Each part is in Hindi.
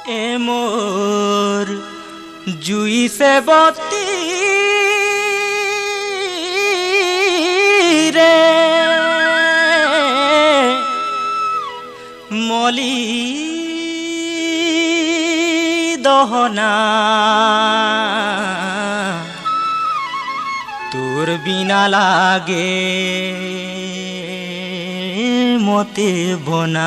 ए मोर जुई से बती रे मली दहना तोर बिना लागे मोते बना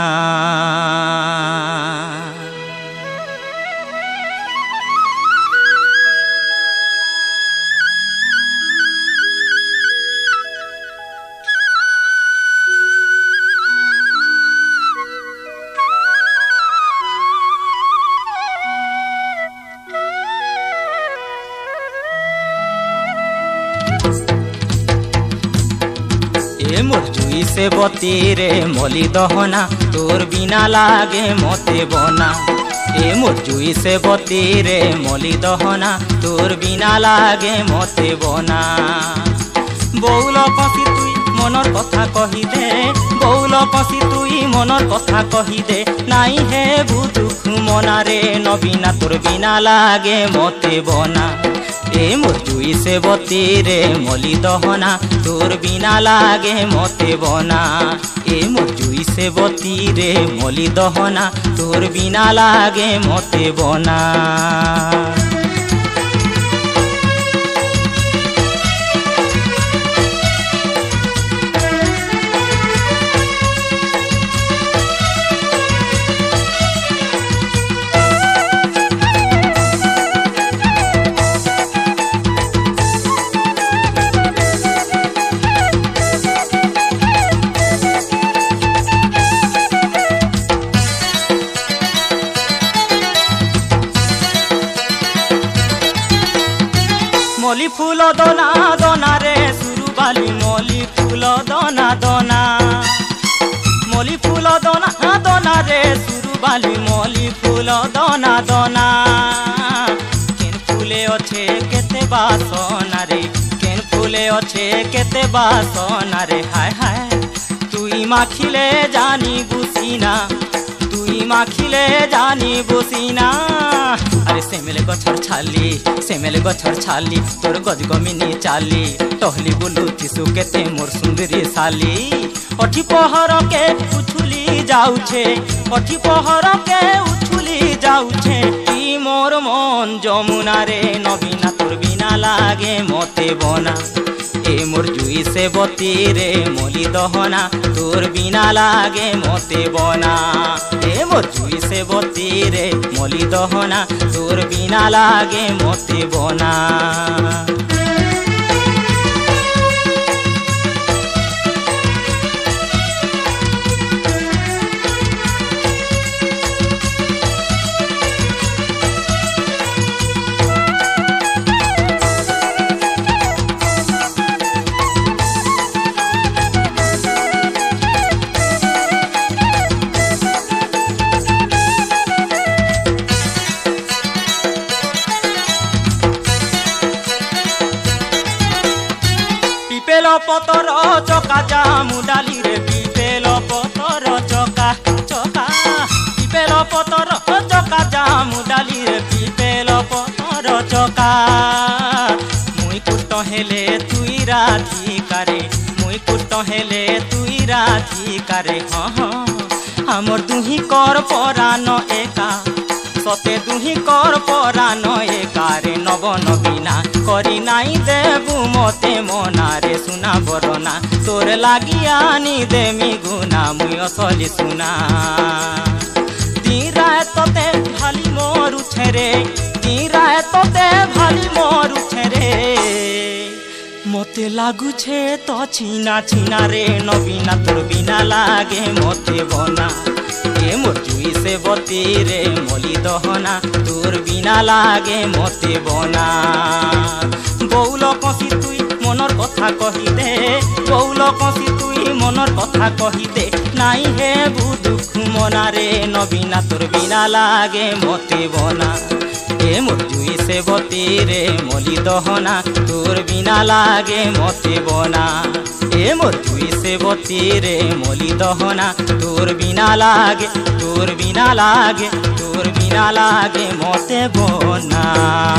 मोर जुई से बती रे मली दहना तोर बिना लागे मोते बना। ए मोर जुई से बती रे मली दहना तोर बिना लागे मोते बना। बौल कसी तुई मनर कथा कही दे, बौल कसी तुई मनर कथा कही दे। नाई हे दुख मना रे नबीना तोर बिना लागे मोते बना। ए मोर जुई से बती रे मली दहना तोर बिना लागे मोते बना। ए मोर जुई से बती रे मली दहना तोर बिना लागे मोते बना। मली फूल दोना दोना रे सुरु बाली मली फूल दोना दोना। मली फूल दोना दोना रे सुरु बाली मली फूल दोना दोना। केन फूले अच्छे केते बासना रे, केन फूले अच्छे केते बासना रे। हाय हाय तुई माखिले जानी बुसीना, तुई माखिले जानी बुसीना। अरे सेमेले गछर छाली, सेमेले गछर छाली तोर गज गमिनी चाली। टहली बुलुती सुकेते मोर सुंदरी साली। अठी पहर के उछुली जाउछे, अठी पहर के उछुली जाउछे। ई मोर मन जमुना रे नबीना तोर बिना लागे मोते बना। ए मोर जुई से बती रे मली दहना तोर बिना लागे मोते बना। ए मोर जुई से बती रे मली दहना तोर बिना लागे मोते बना। पिपेल पतर चका जामु डाली रे, पिपेल पतर चका चका। पिपेल पतर चका जामु डाली रे, पिपेल पतर चका। मुई कुट हेले तुई राधी करे, मुई कुट हेले तुई राधी करे। हाँ हाँ हमर दुही कर परान एका, सते दुही कर परान एका रे। नव नबीना करी नाई देबु मोते मना रे सुना बरना। तोर लागी आनी देमी गुना मुई असली सुना। तीरा तोते भाली मोर उछेरे, तीरा तोते भाली मोर उछेरे। मोते लागू छे तो छीना छीना रे नबीना तोर बिना लागे मोते बना। ए मोर जुई से बती रे मली दहना तोर बिना लागे मोते बना। बौल कसी तुई मनर कथा कही दे, बौल कसी तुई मनर कथा कही दे। नाई हे दुख मना रे नबीना तोर बिना लागे मोते बना। ए मोर जुई से बती रे मली दहना तोर बिना लागे मते बना ए मोर जुई से बती रे मली दहना तोर बिना लागे तोर बिना लागे तोर बिना लागे मते बना।